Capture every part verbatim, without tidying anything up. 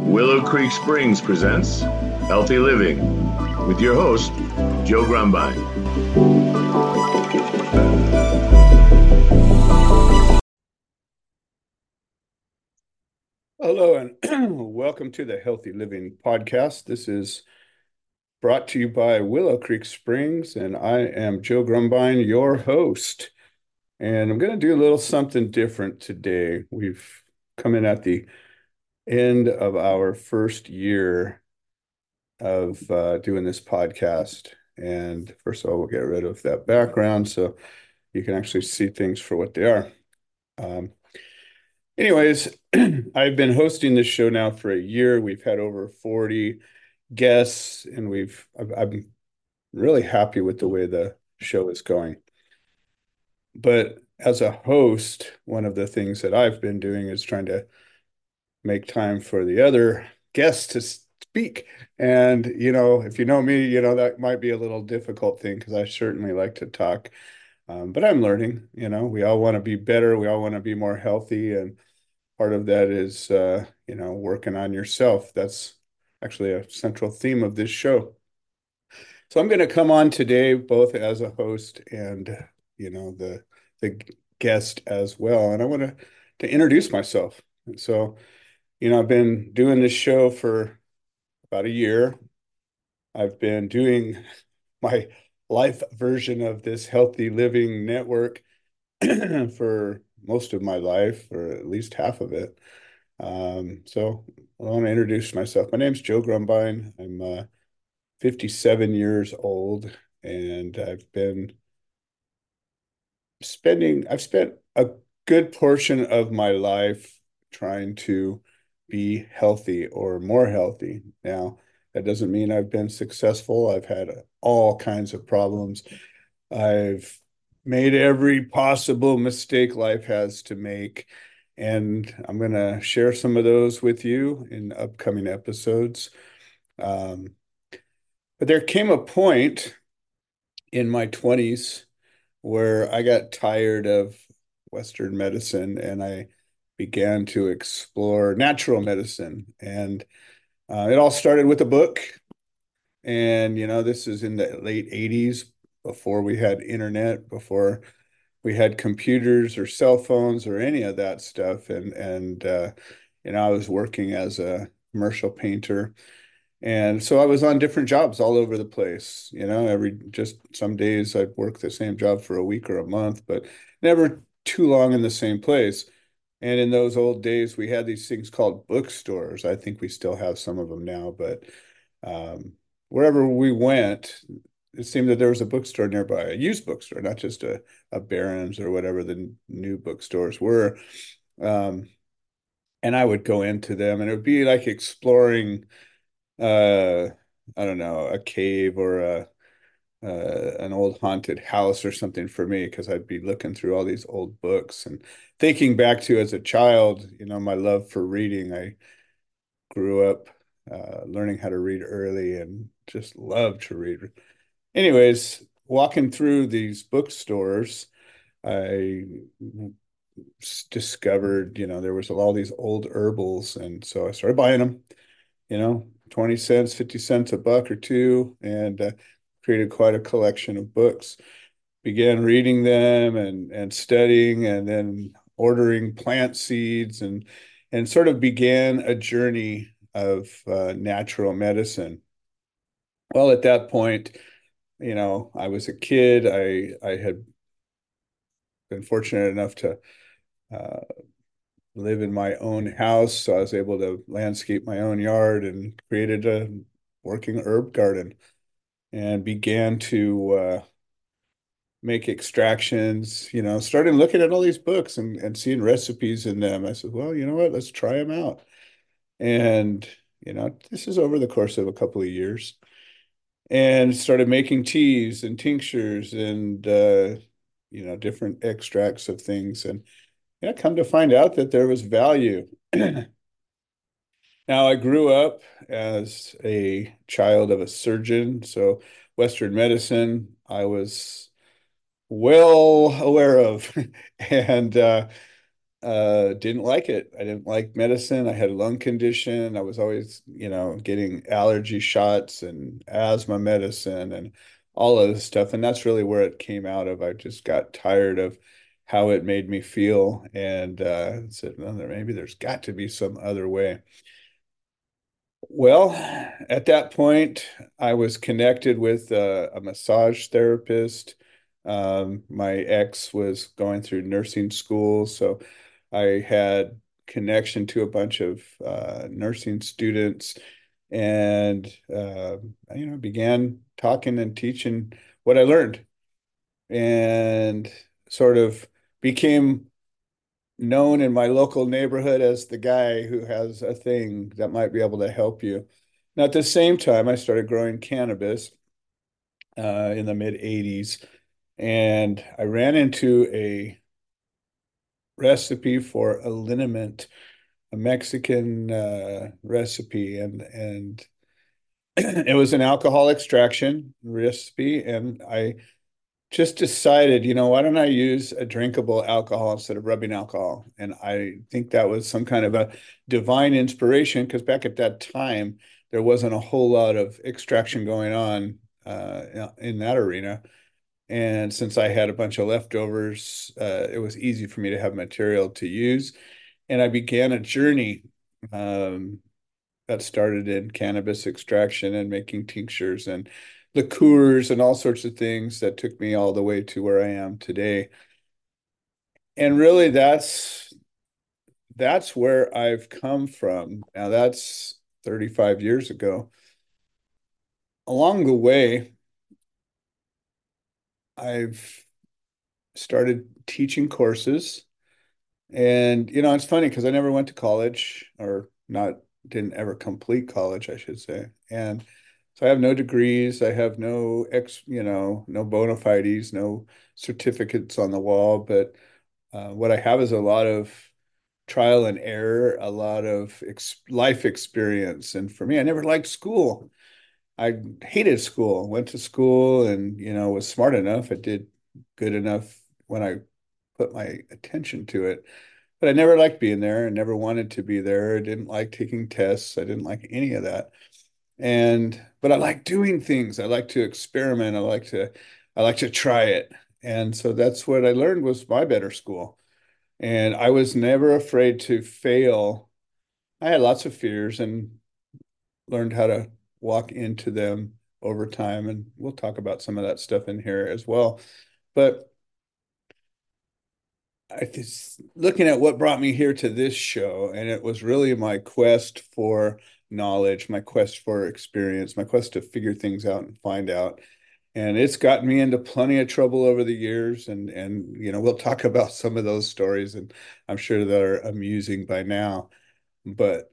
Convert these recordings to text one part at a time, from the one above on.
Willow Creek Springs presents Healthy Living with your host, Joe Grumbine. Hello and welcome to the Healthy Living Podcast. This is brought to you by Willow Creek Springs, and I am Joe Grumbine, your host. And I'm going to do a little something different today. We've come in at the end of our first year of uh, doing this podcast. And first of all, we'll get rid of that background so you can actually see things for what they are. Um, anyways, I've been hosting this show now for a year. We've had over forty guests, and we've I've, I'm really happy with the way the show is going. But as a host, one of the things that I've been doing is trying to make time for the other guests to speak. And, you know, if you know me, you know, that might be a little difficult thing because I certainly like to talk. Um, but I'm learning, you know, we all want to be better. We all want to be more healthy. And part of that is, uh, you know, working on yourself. That's actually a central theme of this show. So I'm going to come on today both as a host and, you know, the the guest as well. And I want to to introduce myself. And so, you know, I've been doing this show for about a year. I've been doing my life version of this healthy living network for most of my life, or at least half of it. Um, so I want to introduce myself. My name's Joe Grumbine. I'm uh, fifty-seven years old, and I've been spending, I've spent a good portion of my life trying to be healthy or more healthy. Now, that doesn't mean I've been successful. I've had all kinds of problems. I've made every possible mistake life has to make. And I'm going to share some of those with you in upcoming episodes. Um, but there came a point in my twenties where I got tired of Western medicine and I began to explore natural medicine. And uh, it all started with a book. And, you know, this is in the late eighties, before we had internet, before we had computers or cell phones or any of that stuff. And, and, uh, you know, I was working as a commercial painter. And so I was on different jobs all over the place. You know, every just some days I'd work the same job for a week or a month, but never too long in the same place. And in those old days, we had these things called bookstores. I think we still have some of them now, but um, wherever we went, it seemed that there was a bookstore nearby, a used bookstore, not just a, a Barron's or whatever the new bookstores were. Um, and I would go into them, and it would be like exploring uh I don't know, a cave or a uh, an old haunted house or something for me, because I'd be looking through all these old books and thinking back to as a child, you know, my love for reading. I grew up uh, learning how to read early and just loved to read. Anyways, walking through these bookstores, I discovered, you know, there was all these old herbals, and so I started buying them, you know, twenty cents, fifty cents, a buck or two, and uh, created quite a collection of books. Began reading them and and studying, and then ordering plant seeds, and and sort of began a journey of uh, natural medicine. Well, at that point, you know, I was a kid. I I had been fortunate enough to uh, live in my own house, so I was able to landscape my own yard and created a working herb garden, and began to uh, make extractions, you know, started looking at all these books and, and seeing recipes in them. I said, well, you know what, let's try them out. And, you know, this is over the course of a couple of years, and started making teas and tinctures and, uh, you know, different extracts of things. And, you know, come to find out that there was value. Now, I grew up as a child of a surgeon, so Western medicine, I was well aware of. And uh, Uh, didn't like it. I didn't like medicine. I had a lung condition. I was always, you know, getting allergy shots and asthma medicine and all of this stuff. And that's really where it came out of. I just got tired of how it made me feel and uh, said, well, there, maybe there's got to be some other way. Well, at that point, I was connected with uh, a massage therapist. Um, my ex was going through nursing school, so I had connection to a bunch of uh, nursing students, and uh, you know, began talking and teaching what I learned, and sort of became known in my local neighborhood as the guy who has a thing that might be able to help you. Now, at the same time, I started growing cannabis uh, in the mid eighties, and I ran into a recipe for a liniment, a Mexican uh, recipe, and and it was an alcohol extraction recipe, and I just decided, you know, why don't I use a drinkable alcohol instead of rubbing alcohol? And I think that was some kind of a divine inspiration because back at that time, there wasn't a whole lot of extraction going on uh, in that arena. And since I had a bunch of leftovers, uh, it was easy for me to have material to use. And I began a journey um, that started in cannabis extraction and making tinctures and liqueurs and all sorts of things that took me all the way to where I am today. And really that's that's where I've come from. Now that's thirty-five years ago. Along the way, I've started teaching courses. And you know, it's funny because I never went to college or not didn't ever complete college, I should say. And so I have no degrees, I have no ex, you know, no bona fides, no certificates on the wall, but uh, what I have is a lot of trial and error, a lot of ex life experience. And for me, I never liked school. I hated school. Went to school and, you know, was smart enough. I did good enough when I put my attention to it. But I never liked being there. I never wanted to be there. I didn't like taking tests. I didn't like any of that. And but I like doing things. I like to experiment. I like to I like to try it. And so that's what I learned was my better school. And I was never afraid to fail. I had lots of fears and learned how to walk into them over time. And we'll talk about some of that stuff in here as well. But I just looking at what brought me here to this show, and it was really my quest for knowledge, my quest for experience, my quest to figure things out and find out. And it's gotten me into plenty of trouble over the years. And and you know, we'll talk about some of those stories, and I'm sure they're amusing by now. But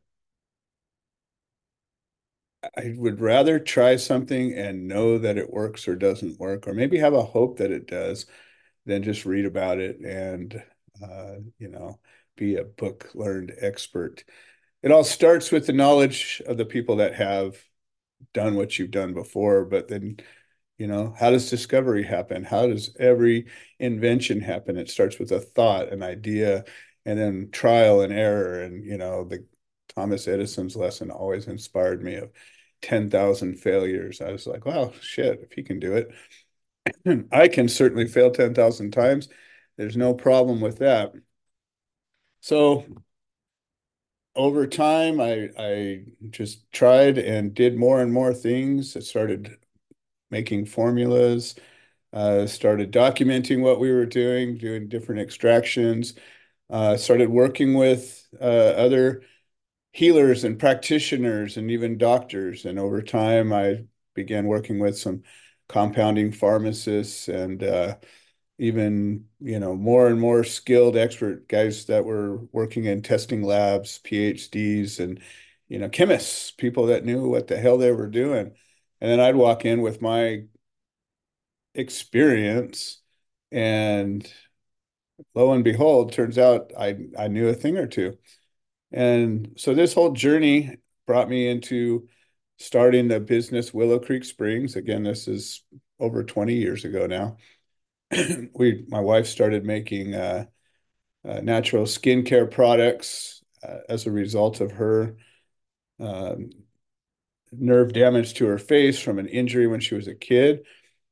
I would rather try something and know that it works or doesn't work, or maybe have a hope that it does, than just read about it and uh, you know, be a book learned expert. It all starts with the knowledge of the people that have done what you've done before, but then, you know, how does discovery happen? How does every invention happen? It starts with a thought, an idea, and then trial and error. And, you know, the Thomas Edison's lesson always inspired me of ten thousand failures. I was like, wow, shit, if he can do it, I can certainly fail ten thousand times. There's no problem with that. So over time, I I just tried and did more and more things. I started making formulas, uh, started documenting what we were doing, doing different extractions, uh, started working with uh, other healers and practitioners and even doctors. And over time, I began working with some compounding pharmacists and uh, even, you know, more and more skilled expert guys that were working in testing labs, PhDs, and, you know, chemists, people that knew what the hell they were doing. And then I'd walk in with my experience, and lo and behold, turns out I I knew a thing or two. And so this whole journey brought me into starting the business Willow Creek Springs. Again, this is over twenty years ago now. We, my wife started making uh, uh, natural skincare products uh, as a result of her um, nerve damage to her face from an injury when she was a kid,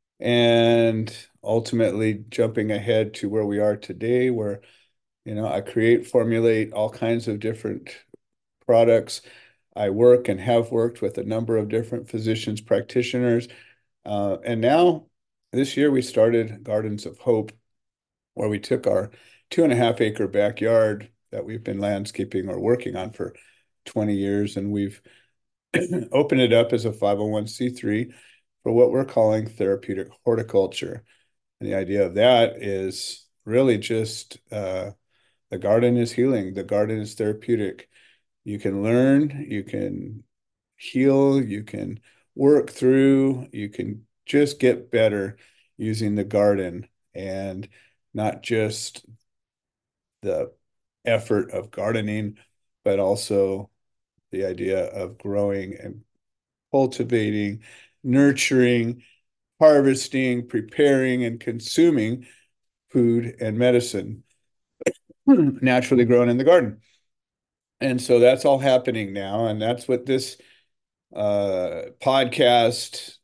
and ultimately jumping ahead to where we are today, where you know I create, formulate all kinds of different products. I work and have worked with a number of different physicians, practitioners, uh, and now this year we started Gardens of Hope, where we took our two and a half acre backyard that we've been landscaping or working on for twenty years, and we've opened it up as a five oh one c three for what we're calling therapeutic horticulture. And the idea of that is really just uh, the garden is healing, the garden is therapeutic. You can learn, you can heal, you can work through, you can just get better using the garden, and not just the effort of gardening, but also the idea of growing and cultivating, nurturing, harvesting, preparing, and consuming food and medicine naturally grown in the garden. And so that's all happening now. And that's what this uh, podcast,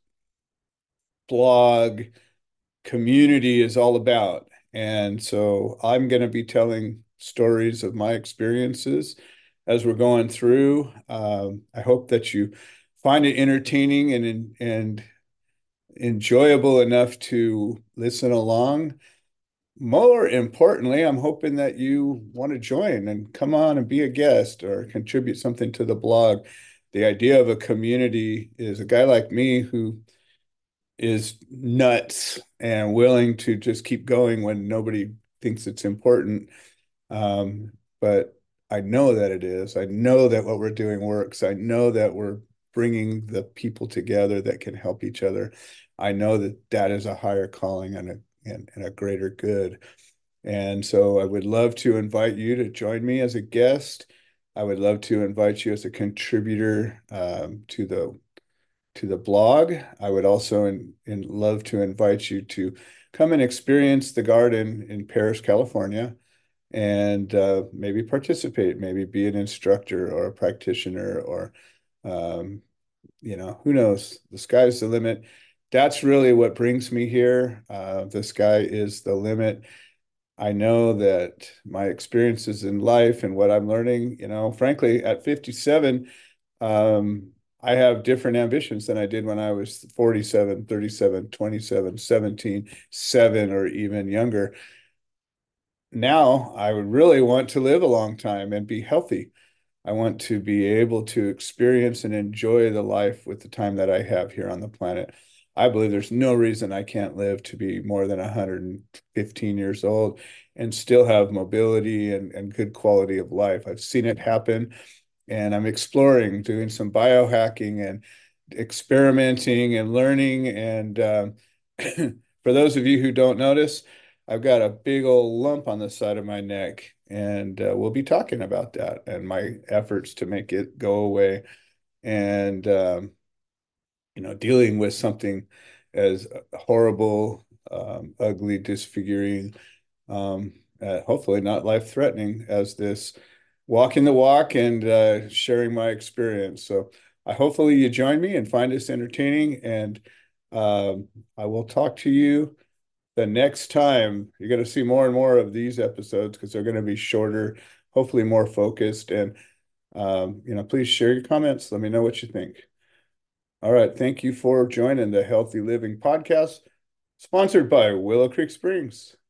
blog, community is all about. And so I'm going to be telling stories of my experiences as we're going through. Um, I hope that you find it entertaining and and enjoyable enough to listen along. More importantly, I'm hoping that you want to join and come on and be a guest or contribute something to the blog. The idea of a community is a guy like me who is nuts and willing to just keep going when nobody thinks it's important. Um, but I know that it is. I know that what we're doing works. I know that we're bringing the people together that can help each other. I know that that is a higher calling and a and, and a greater good. And so I would love to invite you to join me as a guest. I would love to invite you as a contributor um, to the to the blog. I would also in, in love to invite you to come and experience the garden in Perris, California, and uh, maybe participate, maybe be an instructor or a practitioner, or um, you know, who knows? The sky's the limit. That's really what brings me here. Uh, the sky is the limit. I know that my experiences in life and what I'm learning, you know, frankly, at fifty-seven, um, I have different ambitions than I did when I was forty-seven, thirty-seven, twenty-seven, seventeen, seven, or even younger. Now I would really want to live a long time and be healthy. I want to be able to experience and enjoy the life with the time that I have here on the planet. I believe there's no reason I can't live to be more than one hundred fifteen years old and still have mobility and, and good quality of life. I've seen it happen, and I'm exploring, doing some biohacking and experimenting and learning. And um, for those of you who don't notice, I've got a big old lump on the side of my neck, and uh, we'll be talking about that and my efforts to make it go away. And um, you know, dealing with something as horrible, um, ugly, disfiguring, um, uh, hopefully not life-threatening as this, walking the walk and uh, sharing my experience. So I hopefully you join me and find this entertaining. And um, I will talk to you the next time. You're going to see more and more of these episodes because they're going to be shorter, hopefully more focused. And um, you know, please share your comments. Let me know what you think. All right. Thank you for joining the Healthy Living Podcast, sponsored by Willow Creek Springs.